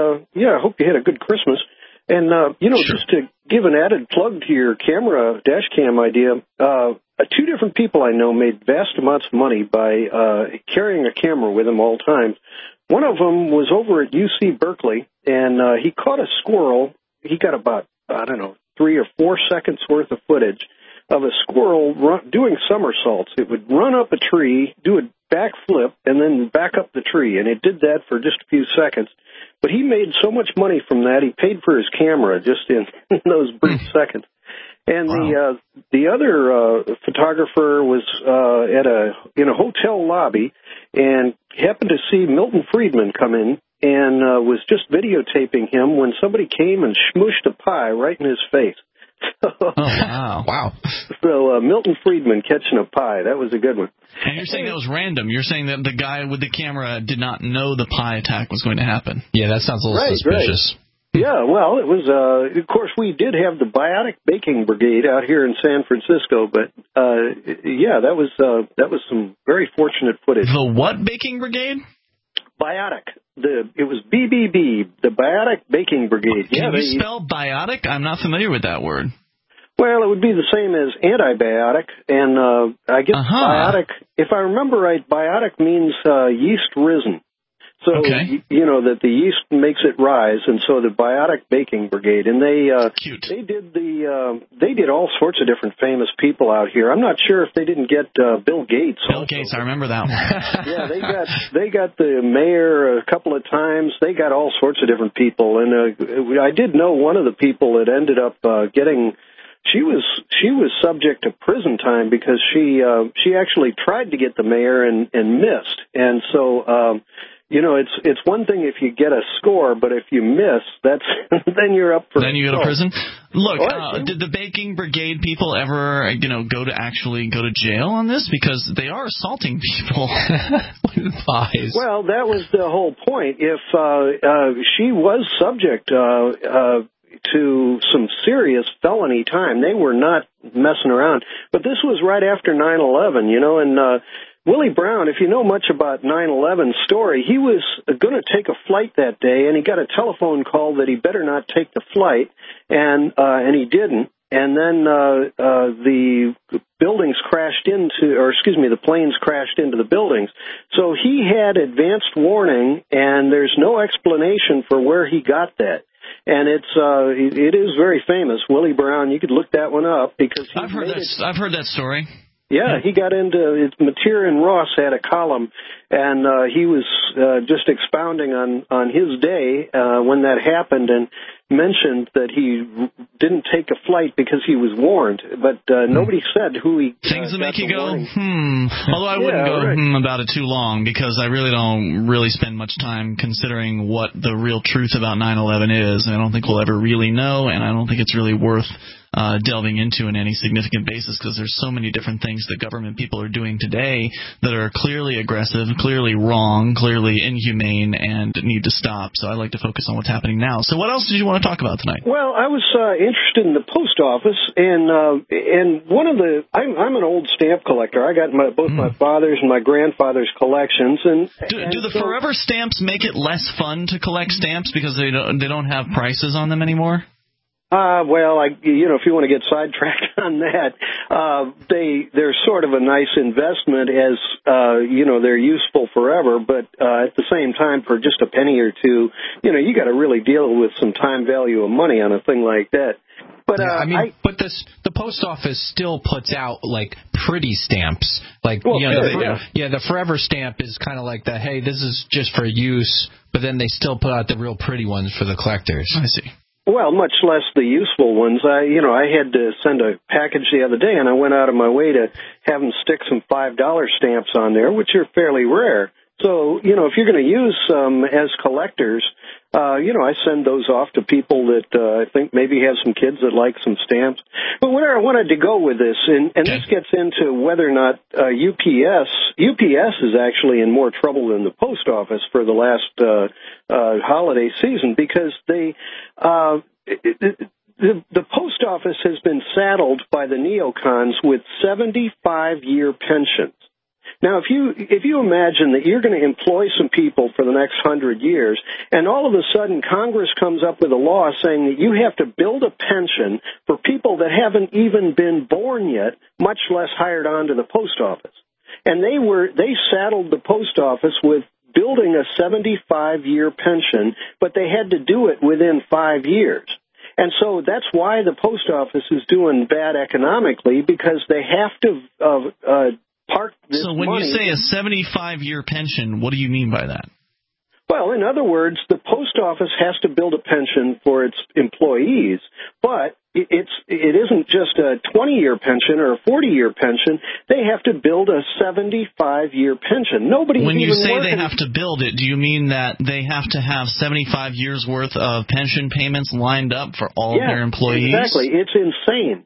a good Christmas. And just to give an added plug to your camera dash cam idea, 2 different people I know made vast amounts of money by carrying a camera with them all times. One of them was over at UC Berkeley, and he caught a squirrel. He got about 3 or 4 seconds worth of footage of a squirrel doing somersaults. It would run up a tree, do a backflip, and then back up the tree, and it did that for just a few seconds. But he made so much money from that, he paid for his camera just in those brief seconds. And wow. The other photographer was in a hotel lobby and happened to see Milton Friedman come in and was just videotaping him when somebody came and smooshed a pie right in his face. Oh, wow. Wow. So Milton Friedman catching a pie, that was a good one. And you're saying that was random. You're saying that the guy with the camera did not know the pie attack was going to happen. Yeah, that sounds a little suspicious. Right. Yeah, well, it was, of course, we did have the Biotic Baking Brigade out here in San Francisco, but, that was some very fortunate footage. The what baking brigade? Biotic. It was BBB, the Biotic Baking Brigade. Can you spell biotic? I'm not familiar with that word. Well, it would be the same as antibiotic, and I guess biotic, if I remember right, biotic means yeast risen. So, that the yeast makes it rise, and so the Biotic Baking Brigade, and they did all sorts of different famous people out here. I'm not sure if they didn't get Bill Gates. Bill Gates, I remember that one. Yeah, they got the mayor a couple of times. They got all sorts of different people, and I did know one of the people that ended up getting. She was subject to prison time because she actually tried to get the mayor and missed, and so. It's one thing if you get a score, but if you miss, then you're up for. Then you go to prison. Look, did the Baking Brigade people ever, go to jail on this because they are assaulting people with pies? Well, that was the whole point. If she was subject to some serious felony time, they were not messing around. But this was right after 9/11, and. Willie Brown, if you know much about 9/11's story, he was going to take a flight that day, and he got a telephone call that he better not take the flight, and he didn't. And then the planes crashed into the buildings. So he had advanced warning, and there's no explanation for where he got that. And it is very famous, Willie Brown. You could look that one up because I've heard that story. Yeah, he got into it. Mateer and Ross had a column, and he was just expounding on his day when that happened, and mentioned that he didn't take a flight because he was warned, but nobody said who he. Things that make you go, Although I wouldn't go about it too long, because I really don't spend much time considering what the real truth about 9/11 is. I don't think we'll ever really know, and I don't think it's really worth delving into in any significant basis, because there's so many different things that government people are doing today that are clearly aggressive, clearly wrong, clearly inhumane, and need to stop. So I like to focus on what's happening now. So what else did you want to talk about tonight? Well, I was interested in the post office, and one of the I'm an old stamp collector. I got both my father's and my grandfather's collections. And do the forever stamps make it less fun to collect stamps because they don't have prices on them anymore? Well, if you want to get sidetracked on that, they're sort of a nice investment as, they're useful forever, but at the same time, for just a penny or two, you got to really deal with some time value of money on a thing like that. But but the post office still puts out like pretty stamps, like the forever stamp is kind of like the hey, this is just for use, but then they still put out the real pretty ones for the collectors. I see. Well, much less the useful ones. I had to send a package the other day, and I went out of my way to have them stick some $5 stamps on there, which are fairly rare. So, if you're going to use some as collectors, I send those off to people that I think maybe have some kids that like some stamps. But where I wanted to go with this, and this gets into whether or not UPS is actually in more trouble than the post office for the last holiday season, because the post office has been saddled by the neocons with 75-year pensions. Now, if you imagine that you're going to employ some people for the next 100 years, and all of a sudden Congress comes up with a law saying that you have to build a pension for people that haven't even been born yet, much less hired on to the post office. And they saddled the post office with building a 75-year pension, but they had to do it within 5 years. And so that's why the post office is doing bad economically, because they have to park this money. So when you say a 75-year pension, what do you mean by that? Well, in other words, the post office has to build a pension for its employees, but it isn't just a 20-year pension or a 40-year pension. They have to build a 75-year pension. When you say they have to build it, do you mean that they have to have 75 years worth of pension payments lined up for all of their employees? Exactly. It's insane.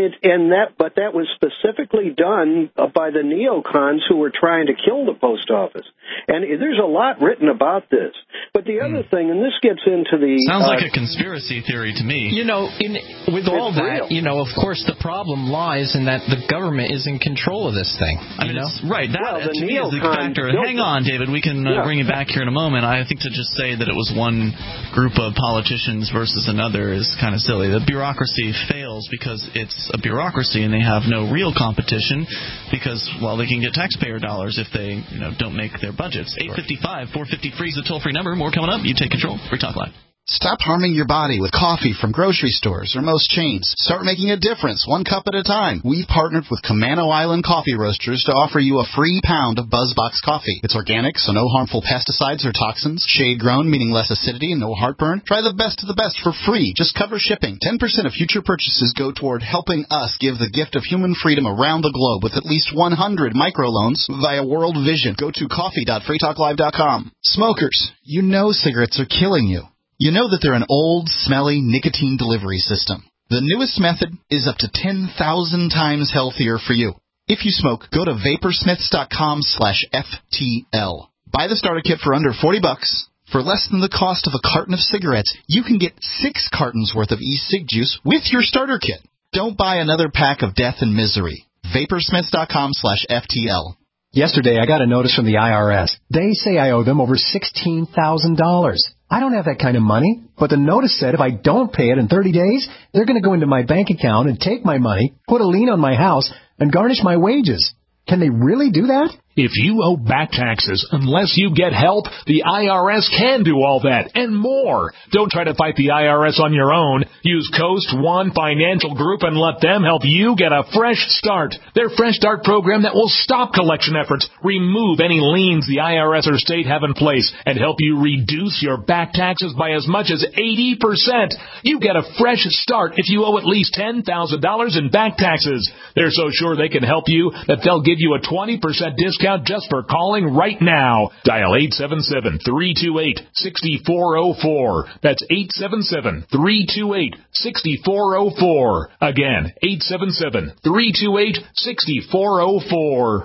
But that was specifically done by the neocons who were trying to kill the post office. And there's a lot written about this. But the other thing, and this gets into the... Sounds like a conspiracy theory to me. With all that, of course, the problem lies in that the government is in control of this thing. Right. That, to me, is the factor. Hang on, David. We can bring you back here in a moment. I think to just say that it was one group of politicians versus another is kind of silly. The bureaucracy fails because it's a bureaucracy and they have no real competition because, they can get taxpayer dollars if they, don't make their budgets. 855-450-FREE is the toll-free number. More coming up. You take control. Free Talk Live. Stop harming your body with coffee from grocery stores or most chains. Start making a difference, 1 cup at a time. We've partnered with Camano Island Coffee Roasters to offer you a free pound of BuzzBox coffee. It's organic, so no harmful pesticides or toxins. Shade-grown, meaning less acidity and no heartburn. Try the best of the best for free. Just cover shipping. 10% of future purchases go toward helping us give the gift of human freedom around the globe with at least 100 microloans via World Vision. Go to coffee.freetalklive.com. Smokers, you know cigarettes are killing you. You know that they're an old, smelly nicotine delivery system. The newest method is up to 10,000 times healthier for you. If you smoke, go to vaporsmiths.com/FTL. Buy the starter kit for under $40. For less than the cost of a carton of cigarettes, you can get 6 cartons worth of e-cig juice with your starter kit. Don't buy another pack of death and misery. Vaporsmiths.com/FTL. Yesterday, I got a notice from the IRS. They say I owe them over $16,000. I don't have that kind of money, but the notice said if I don't pay it in 30 days, they're going to go into my bank account and take my money, put a lien on my house, and garnish my wages. Can they really do that? If you owe back taxes, unless you get help, the IRS can do all that and more. Don't try to fight the IRS on your own. Use Coast One Financial Group and let them help you get a fresh start. Their Fresh Start program that will stop collection efforts, remove any liens the IRS or state have in place, and help you reduce your back taxes by as much as 80%. You get a fresh start if you owe at least $10,000 in back taxes. They're so sure they can help you that they'll give you a 20% discount just for calling right now. Dial 877-328-6404. That's 877-328-6404. Again, 877-328-6404.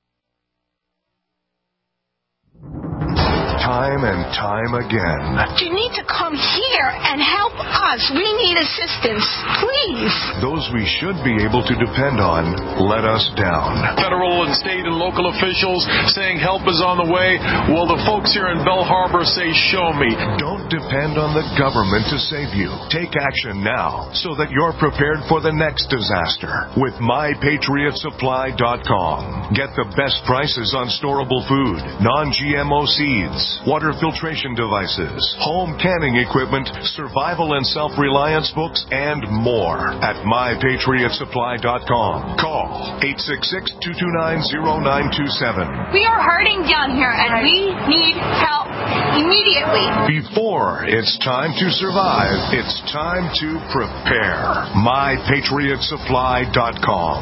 Time and time again. You need to come here and help us. We need assistance, please. Those we should be able to depend on let us down. Federal and state and local officials saying help is on the way. Well, the folks here in Belle Harbor say, show me. Don't depend on the government to save you. Take action now so that you're prepared for the next disaster with MyPatriotSupply.com. Get the best prices on storable food, non-GMO seeds, water filtration devices, home canning equipment, survival and self-reliance books, and more at MyPatriotSupply.com. Call 866-229-0927. We are hurting down here, and we need help immediately. Before it's time to survive, it's time to prepare. MyPatriotSupply.com.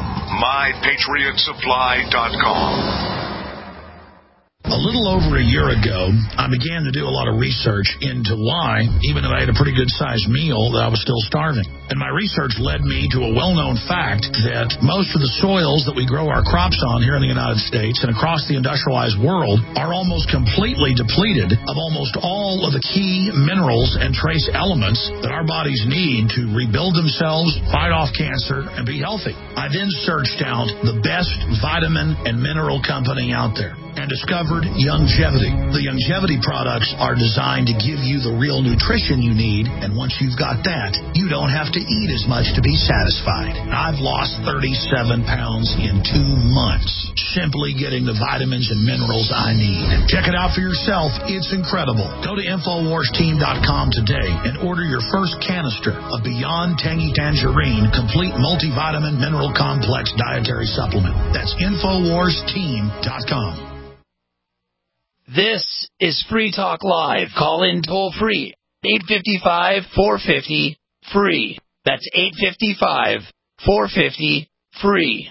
MyPatriotSupply.com. A little over a year ago, I began to do a lot of research into why, even though I had a pretty good-sized meal, that I was still starving. And my research led me to a well-known fact that most of the soils that we grow our crops on here in the United States and across the industrialized world are almost completely depleted of almost all of the key minerals and trace elements that our bodies need to rebuild themselves, fight off cancer, and be healthy. I then searched out the best vitamin and mineral company out there and discovered Youngevity. The Youngevity products are designed to give you the real nutrition you need, and once you've got that, you don't have to eat as much to be satisfied. I've lost 37 pounds in 2 months, simply getting the vitamins and minerals I need. Check it out for yourself. It's incredible. Go to InfoWarsTeam.com today and order your first canister of Beyond Tangy Tangerine Complete Multivitamin Mineral Complex Dietary Supplement. That's InfoWarsTeam.com. This is Free Talk Live. Call in toll free. 855-450-FREE. That's 855-450-FREE.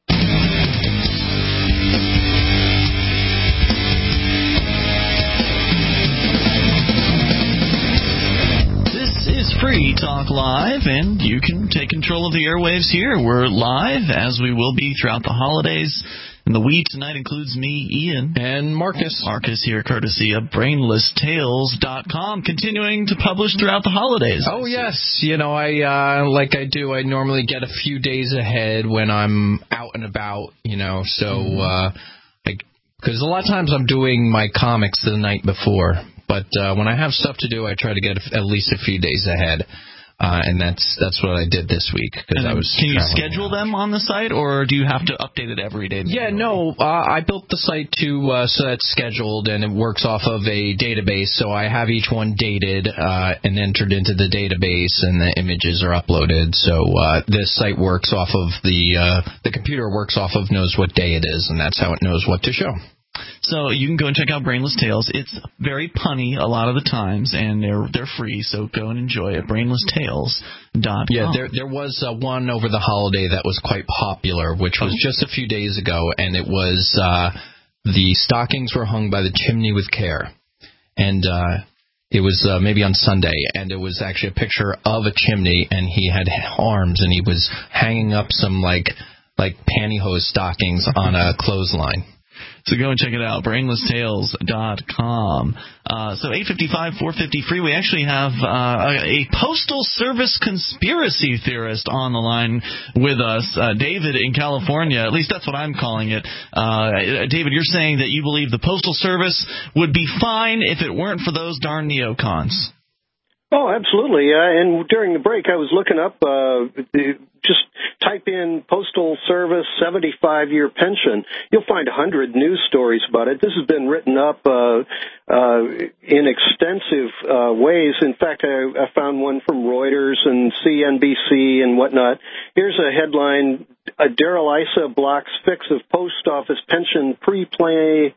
This is Free Talk Live, and you can take control of the airwaves here. We're live, as we will be throughout the holidays. And the we tonight includes me, Ian. And Marcus. Marcus here, courtesy of BrainlessTales.com, continuing to publish throughout the holidays. Oh, yes. You know, I normally get a few days ahead when I'm out and about, you know, so, because a lot of times I'm doing my comics the night before. But when I have stuff to do, I try to get at least a few days ahead. And that's what I did this week. Can you schedule them on the site, or do you have to update it every day? Yeah, no, I built the site so it's scheduled, and it works off of a database, so I have each one dated and entered into the database, and the images are uploaded. So this site works off of the computer works off of knows what day it is, and that's how it knows what to show. So you can go and check out Brainless Tales. It's very punny a lot of the times, and they're free, so go and enjoy it. BrainlessTales.com. Yeah, there was one over the holiday that was quite popular, which was just a few days ago, and it was the stockings were hung by the chimney with care. And it was maybe on Sunday, and it was actually a picture of a chimney, and he had arms, and he was hanging up some like pantyhose stockings on a clothesline. So go and check it out, BrainlessTales.com. So 855-450-FREE, we actually have a Postal Service conspiracy theorist on the line with us, David in California. At least that's what I'm calling it. David, you're saying that you believe the Postal Service would be fine if it weren't for those darn neocons. Oh, absolutely. And during the break, I was looking up, just type in Postal Service 75-year pension. You'll find 100 news stories about it. This has been written up in extensive ways. In fact, I found one from Reuters and CNBC and whatnot. Here's a headline: Darrell Issa blocks fix of post office pension prepay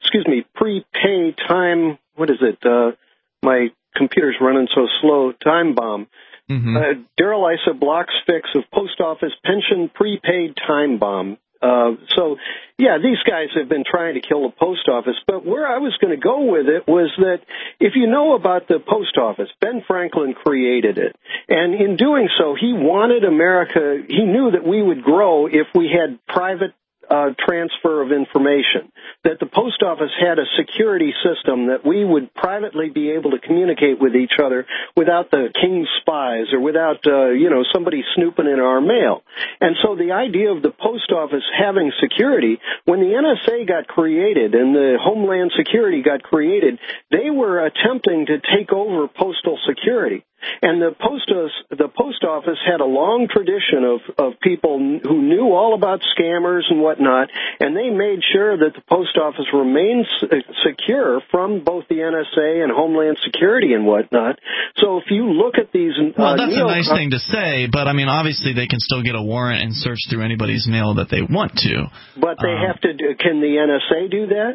time. What is it? My computer's running so slow. Time bomb. Darrell Issa blocks fix of post office pension prepaid time bomb. So, yeah, these guys have been trying to kill the post office. But where I was going to go with it was that if you know about the post office, Ben Franklin created it. And in doing so, he wanted America, he knew that we would grow if we had private transfer of information, that the post office had a security system that we would privately be able to communicate with each other without the king's spies or without, somebody snooping in our mail. And so the idea of the post office having security, when the NSA got created and the Homeland Security got created, they were attempting to take over postal security. And the post office had a long tradition of people who knew all about scammers and whatnot, and they made sure that the post office remained secure from both the NSA and Homeland Security and whatnot. So if you look at these... Well, that's a nice thing to say, but, I mean, obviously they can still get a warrant and search through anybody's mail that they want to. But they have to... Can the NSA do that?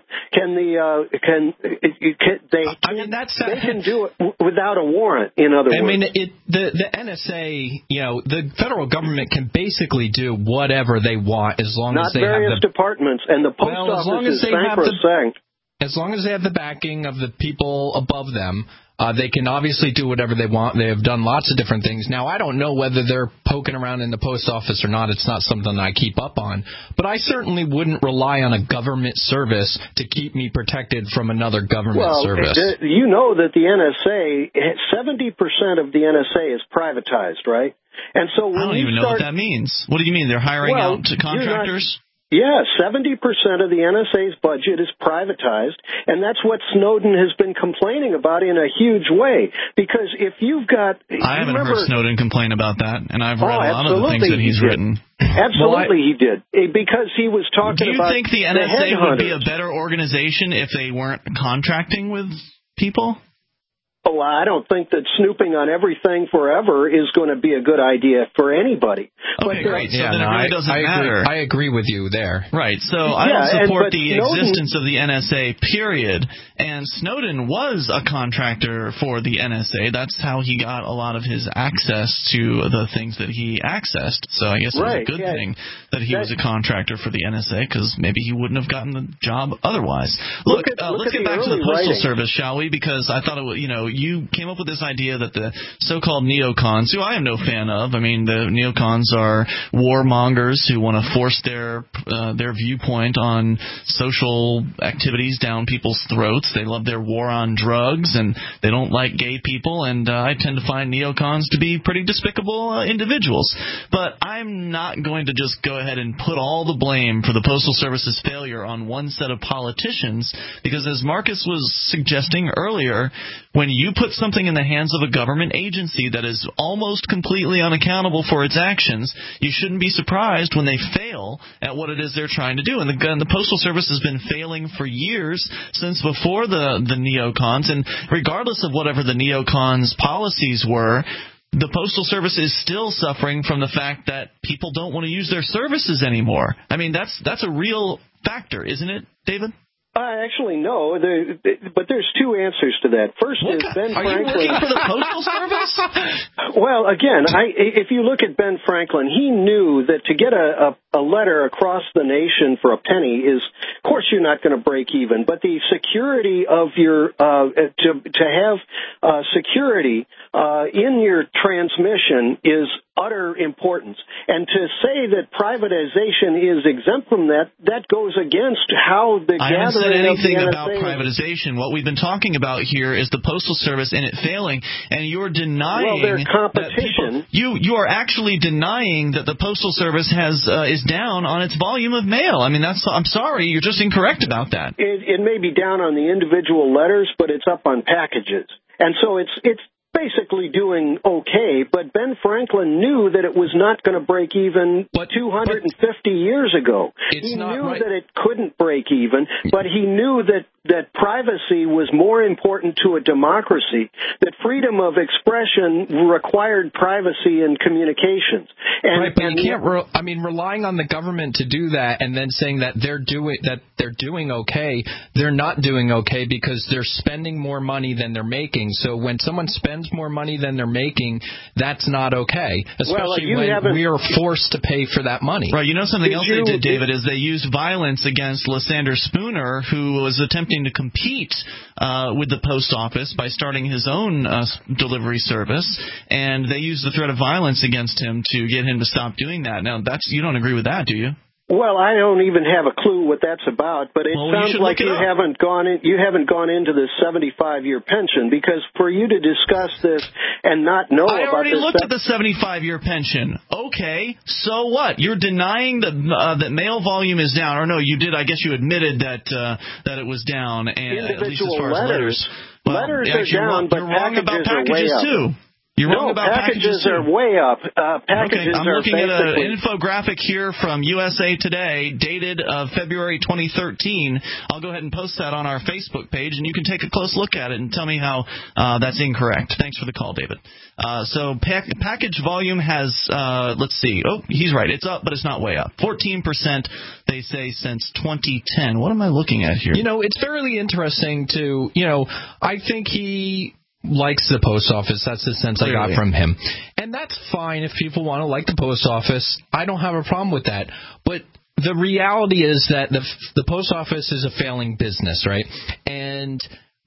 They can do it without a warrant, in other words. I mean, the NSA, the federal government can basically do whatever they want as long as they have various departments, and the post office is sacrosanct. As long as they have the backing of the people above them, they can obviously do whatever they want. They have done lots of different things. Now, I don't know whether they're poking around in the post office or not. It's not something I keep up on. But I certainly wouldn't rely on a government service to keep me protected from another government service. You know that the NSA, 70% of the NSA is privatized, right? And so when I don't even know what that means. What do you mean? They're hiring out to contractors? Yeah, 70% of the NSA's budget is privatized, and that's what Snowden has been complaining about in a huge way. Because if you've got... I haven't heard Snowden complain about that, and I've read a lot of the things that he's written. Absolutely, he did. Because he was talking about... Do you think the NSA would be a better organization if they weren't contracting with people? Oh, I don't think that snooping on everything forever is going to be a good idea for anybody. Okay, great. So then it really doesn't matter. I agree with you there. Right. So I don't support the existence of the NSA, period. And Snowden was a contractor for the NSA. That's how he got a lot of his access to the things that he accessed. So I guess it was a good thing that he was a contractor for the NSA, because maybe he wouldn't have gotten the job otherwise. Look let's get back to the Postal Service, shall we? Because I thought it was, you came up with this idea that the so-called neocons, who I am no fan of, I mean, the neocons are warmongers who want to force their viewpoint on social activities down people's throats. They love their war on drugs, and they don't like gay people, and I tend to find neocons to be pretty despicable individuals. But I'm not going to just go ahead and put all the blame for the Postal Service's failure on one set of politicians, because as Marcus was suggesting earlier, when you put something in the hands of a government agency that is almost completely unaccountable for its actions, you shouldn't be surprised when they fail at what it is they're trying to do. And the Postal Service has been failing for years, since before the neocons. And regardless of whatever the neocons' policies were, the Postal Service is still suffering from the fact that people don't want to use their services anymore. I mean, that's a real factor, isn't it, David? Actually, no, but there's two answers to that. First is Ben Franklin. Are you working for the Postal Service? Well, again, if you look at Ben Franklin, he knew that to get a letter across the nation for a penny is, of course, you're not going to break even, but the security of your to have security in your transmission is utter importance. And to say that privatization is exempt from that goes against how the I haven't said anything about privatization. What we've been talking about here is the Postal Service and it failing, and you're denying their competition. You are actually denying that the Postal Service is down on its volume of mail. I mean, I'm sorry, you're just incorrect about that. It may be down on the individual letters, but it's up on packages. And so it's basically doing okay, but Ben Franklin knew that it was not going to break even 250 years ago. He knew that it couldn't break even, but he knew that privacy was more important to a democracy, that freedom of expression required privacy in communications. But you can't. Relying on the government to do that and then saying that they're doing okay, they're not doing okay because they're spending more money than they're making. So when someone spends more money than they're making, that's not okay, especially when we are forced to pay for that money. Right. You know something else they did, David, is they used violence against Lysander Spooner, who was attempting to compete with the post office by starting his own delivery service, and they used the threat of violence against him to get him to stop doing that. Now, you don't agree with that, do you? Well, I don't even have a clue what that's about, but it sounds like you haven't gone into the 75-year pension, because for you to discuss this and not know about this... I already looked at the 75-year pension. Okay, so what? You're denying that mail volume is down. Or no, you did. I guess you admitted that it was down, and at least as far as letters. Well, letters are down, but packages are way up. Too. You're wrong about packages are way up. Packages I'm looking at an infographic here from USA Today, dated February 2013. I'll go ahead and post that on our Facebook page, and you can take a close look at it and tell me how that's incorrect. Thanks for the call, David. So package volume has, let's see. Oh, he's right. It's up, but it's not way up. 14%, they say, since 2010. What am I looking at here? It's fairly interesting to, I think he likes the post office. That's the sense I got from him. And that's fine if people want to like the post office. I don't have a problem with that. But the reality is that the post office is a failing business, right? And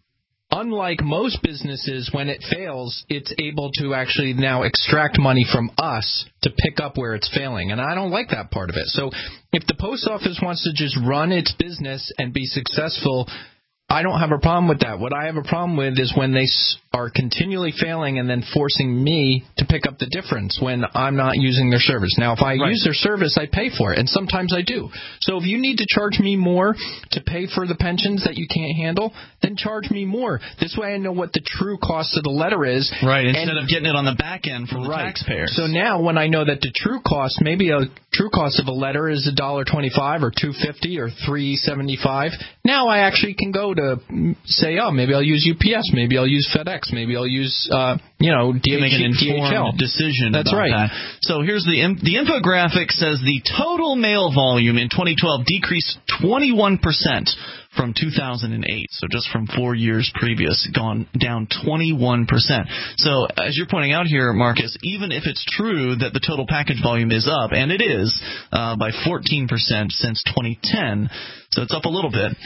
unlike most businesses, when it fails, it's able to actually now extract money from us to pick up where it's failing. And I don't like that part of it. So if the post office wants to just run its business and be successful, I don't have a problem with that. What I have a problem with is when they are continually failing and then forcing me to pick up the difference when I'm not using their service. Now, if I use their service, I pay for it, and sometimes I do. So if you need to charge me more to pay for the pensions that you can't handle, then charge me more. This way I know what the true cost of the letter is. Right, instead of getting it on the back end from the taxpayer. So now when I know that the true cost, maybe a true cost of a letter is $1.25 or $2.50 or $3.75, now I actually can go to say, maybe I'll use UPS, maybe I'll use FedEx, maybe I'll use, DHL. Make an informed decision. That's about right. That. So here's the infographic says the total mail volume in 2012 decreased 21% from 2008. So just from 4 years previous, gone down 21%. So as you're pointing out here, Marcus, even if it's true that the total package volume is up, and it is by 14% since 2010, so it's up a little bit.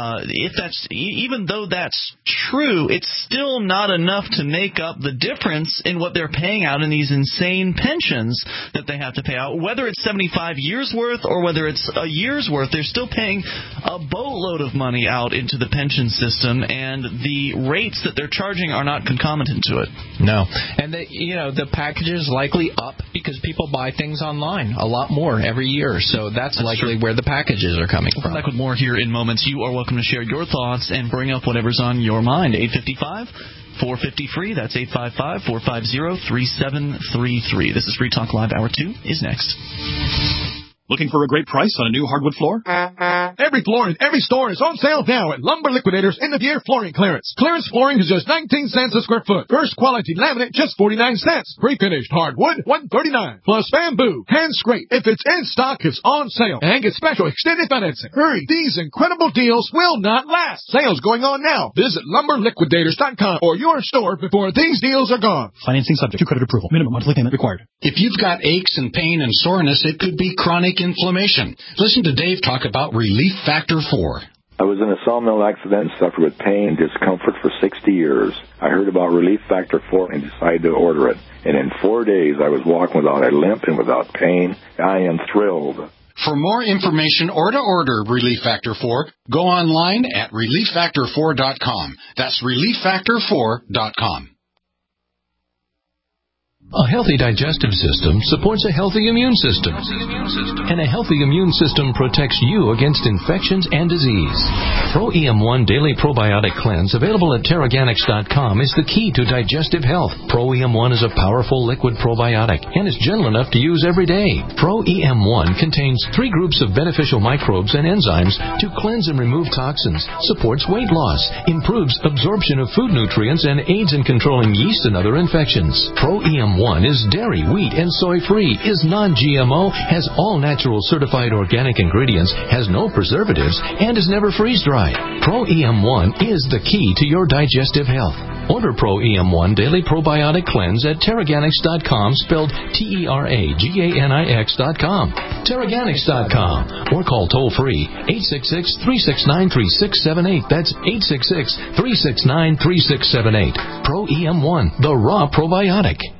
Even though that's true, it's still not enough to make up the difference in what they're paying out in these insane pensions that they have to pay out. Whether it's 75 years worth or whether it's a year's worth, they're still paying a boatload of money out into the pension system, and the rates that they're charging are not concomitant to it. No, and the package is likely up because people buy things online a lot more every year. So that's likely true. Where the packages are coming from. With more here in moments. You are welcome to share your thoughts and bring up whatever's on your mind. 855-450-FREE. That's 855-450-3733. This is Free Talk Live. Hour 2 is next. Looking for a great price on a new hardwood floor? Every floor in every store is on sale now at Lumber Liquidators End of Year Flooring Clearance. Clearance flooring is just 19 cents a square foot. First quality laminate, just 49 cents. Pre-finished hardwood, $1.39. Plus bamboo, hand scrape. If it's in stock, it's on sale. And get special extended financing. Hurry, these incredible deals will not last. Sales going on now. Visit LumberLiquidators.com or your store before these deals are gone. Financing subject to credit approval. Minimum monthly payment required. If you've got aches and pain and soreness, it could be chronic inflammation. Listen to Dave talk about Relief Factor 4. I was in a sawmill accident and suffered with pain and discomfort for 60 years. I heard about Relief Factor 4 and decided to order it. And in 4 days, I was walking without a limp and without pain. I am thrilled. For more information or to order Relief Factor 4, go online at ReliefFactor4.com. That's ReliefFactor4.com. A healthy digestive system supports a healthy immune system. And a healthy immune system protects you against infections and disease. Pro EM1 Daily Probiotic Cleanse, available at Teraganix.com, is the key to digestive health. Pro EM1 is a powerful liquid probiotic and is gentle enough to use every day. Pro EM1 contains 3 groups of beneficial microbes and enzymes to cleanse and remove toxins, supports weight loss, improves absorption of food nutrients, and aids in controlling yeast and other infections. Pro EM1 is dairy, wheat, and soy-free, is non-GMO, has all-natural certified organic ingredients, has no preservatives, and is never freeze-dried. Pro EM1 is the key to your digestive health. Order Pro EM1 Daily Probiotic Cleanse at Teraganix.com, spelled Teraganix.com. Teraganix.com, or call toll-free 866-369-3678. That's 866-369-3678. Pro EM1, the raw probiotic.